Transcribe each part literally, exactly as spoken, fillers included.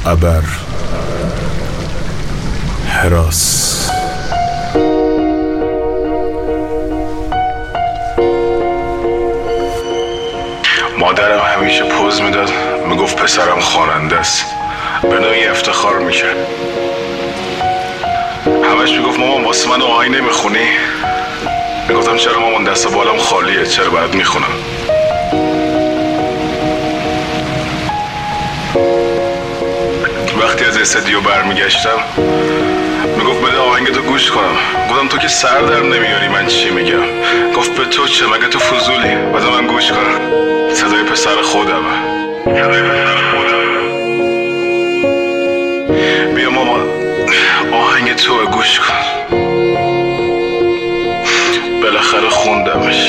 ابر حراس. مادرم همیشه پوز میداد، میگفت پسرم خواننده است، به نوعی افتخار میکرد. همش میگفت مامان واسه من آهنگ نمیخونی؟ میگفتم چرا مامان، دست بالام خالیه، چرا باید میخونم؟ وقتی از استودیو برمیگشتم میگفت بده آهنگتو گوش کنم. گفتم تو که سر در نمیاری من چی میگم. گفت به تو چه، مگه تو فضولی؟ بده من گوش کنم. صدای پسر خودم، صدای پسر خودم. بیا ماما آهنگ تو گوش کن. بالاخره خوندمش.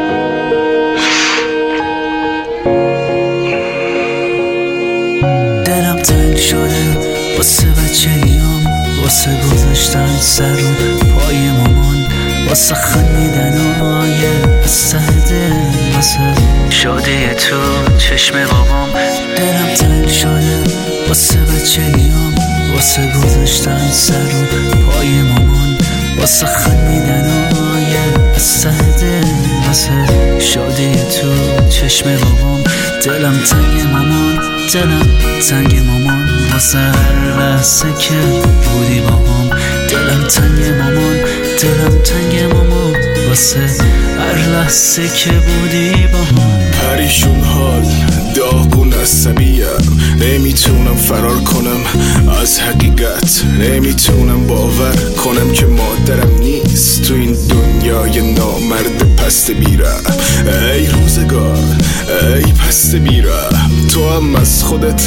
دلم تنگ شده واسه بچگیام، واسه گذاشتن سر و پای مامان، واسه خندیدن آیه از ته دل، واسه شادی تو چشم بابام. دلم تنگ شده واسه بچگیام، واسه گذاشتن سر و پای مامان، واسه خندیدن آیه از ته دل، واسه شادی تو چشم بابام. دلم تنگ مامان، دلم تنگ مامان، واسه هر لحظه که بودی با هم. دلم تنگ مامان، دلم تنگ مامان، واسه هر لحظه که بودی با هم. پریشون حال داغون عصبیم، نمیتونم فرار کنم از حقیقت، نمیتونم باور کنم که مادرم نیست تو این دنیای نامرد پست بیرم. ای روزگار ای پست بیرم، تو هم از خودت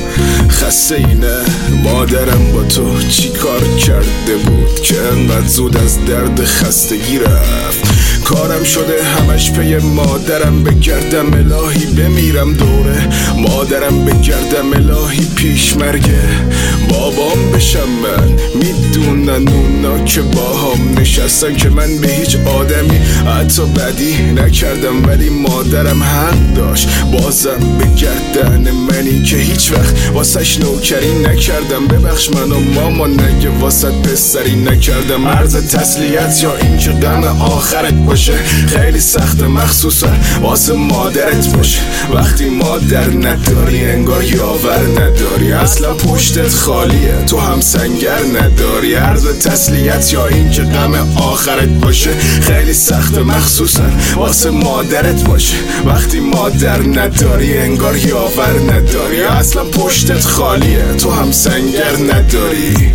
خسته اینه. مادرم با تو چی کار کرده بود که انقدر زود از درد خستگی رفت؟ کارم شده همش پی مادرم بگردم، الهی بمیرم دوره مادرم بگردم، الهی پیش مرگه بابام بشم من. میدونن اونا که با هم نشستن که من به هیچ آدمی حتی بدی نکردم، ولی مادرم حق داشت بازم بگردن منی که هیچ وقت واسش نوکری نکردم. ببخش منو ماما نگه واسه پسری نکردم. عرض تسلیت یا این که غم آخرت باشه خیلی سخته، مخصوصا واسه مادرت باشه. وقتی مادر نداری انگار یاور نداری، اصلا پشتت خالیه تو هم سنگر نداری. عرض تسلیت یا این که غم آخرت باشه خیلی سخته، مخصوصا واسه مادرت باشه. وقتی مادر نداری انگار یاور نداری، اصلا پشتت خالیه تو هم سنگر نداری.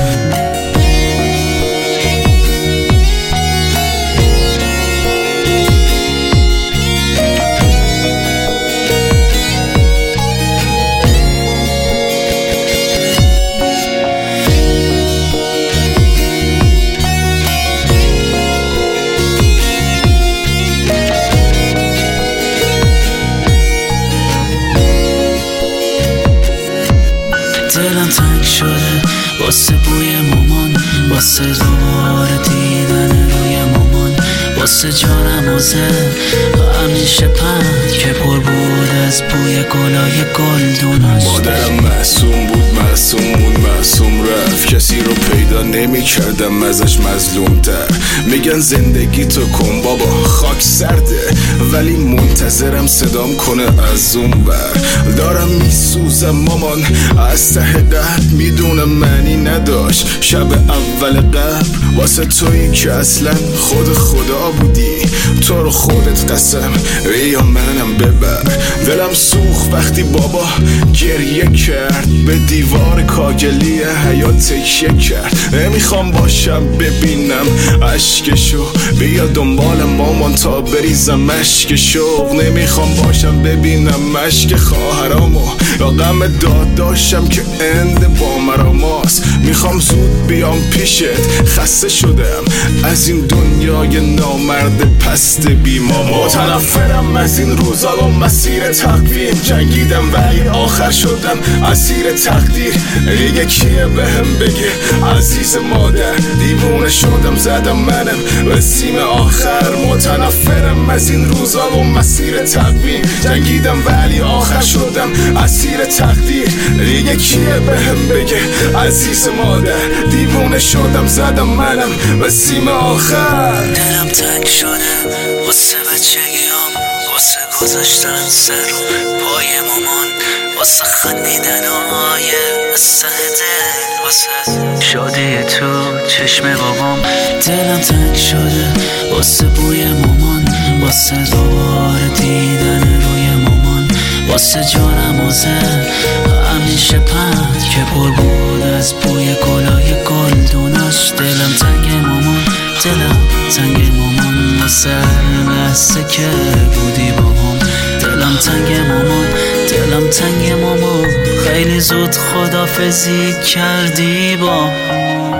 دلم تنگ شده واسه بوی مامان، واسه دوباره دیدن روی مامان، واسه جانم واسه همیشه پند که پر بود از بوی گلای گلدوناش. مادرم معصوم بود، معصوم بود، معصوم رفت، کسی رو پیدا نمی کردم ازش مظلوم تر. میگن زندگی تو کن بابا خاک سرده، ولی منتظرم صدام کنه از اون بر. دارم میسوزم مامان از ته قلب، میدونم معنی نداشت شب اول قبل واسه تویی که اصلا خود خدا بودی. تو رو خودت قسم بیا منم ببر. دلم سوخت وقتی بابا گریه کرد، به دیوار کاگلی حیات تکیه کرد. نمیخوام باشم ببینم عشقشو، بیا دنبال مامان تا بریزم مشکشو. نمیخوام باشم ببینم مشک خواهرامو یا غم داداشم که اند با مراماست. میخوام زود بیام پیشت، خسته شدم از این دنیای نامرد پس دست بی ماما. متنفرم از این روزا و مسیر تقویم، جنگیدم ولی آخر شدم اسیر تقدیر. دیگه کیه بهم بگه عزیز مادر، دیوونه شدم زدم منم به سیم آخر. متنفرم از این روزا و مسیر تقویم، جنگیدم ولی آخر شدم اسیر تقدیر. دیگه کیه بهم بگه عزیز مادر، دیوونه شدم زدم منم به سیم آخر. دلم تنگ شده واسه بچگیام، واسه گذاشتن سر و پای مامان، واسه خندیدن های قصه دل، واسه شادی تو چشم بابام. دلم تنگ شده واسه بوی مامان، واسه دوباره دیدن روی مامان، واسه جانم واسه همیشه پند که پر بود از بوی گلای گلدونش. دلم تنگ مامان، دلم تنگ مامان، واسه هر لحظه که بودی با هم. دلم تنگ مامان، دلم تنگ مامان، خیلی زود خدافزی کردی با